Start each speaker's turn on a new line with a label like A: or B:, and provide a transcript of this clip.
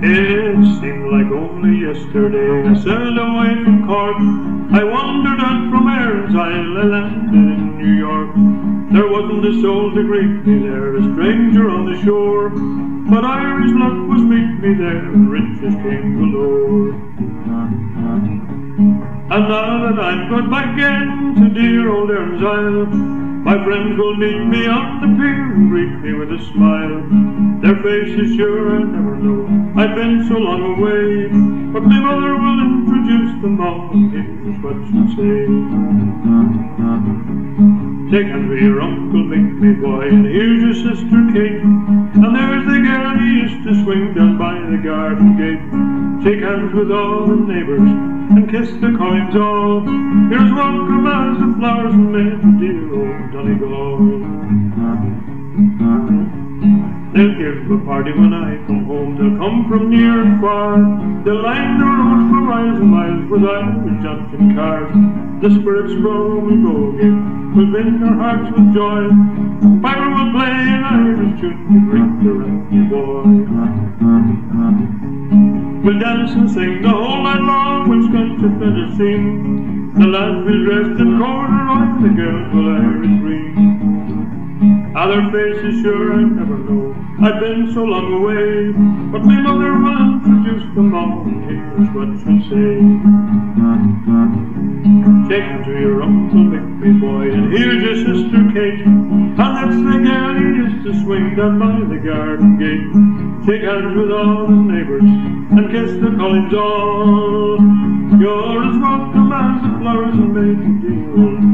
A: It seemed like only yesterday I sailed away from Cork. I wandered out from Erin's Isle, I landed in New York. There wasn't a soul to greet me there, a stranger on the shore, but Irish luck was meet me there, and riches came galore. And now that I'm got back again to dear old Erin's Isle, my friends will meet me on the pier and greet me with a smile. Their faces sure I never know, I've been so long away, but my mother will introduce them all, and here's what she'll say. Take hands with your Uncle Mick, me boy, and here's your sister Kate, and there's the girl you used to swing down by the garden gate. Shake hands with all the neighbours and kiss the coins all. Here's welcome as the flowers and made to dear old Donegal. They'll give a party when I come home, they'll come from near and far. They'll line the road for miles and miles with Irish jumping cars. The spirits roll will go again, we'll bend our hearts with joy. Piper will play an Irish tune to greet the rowdy boy. We'll dance and sing the whole night long, we'll scratch a better scene. The lads will dress in corduroy, the girls will Irish green. Their faces sure I never know, I've been so long away, but my mother will introduce them all, and here's what she'll say. Shake hands with your Uncle Mick, me boy, and here's your sister Kate, and that's the girl you used to swing down by the garden gate. Shake hands with all the neighbours and kiss the Collins all. You're as welcome as the flowers and made to dear old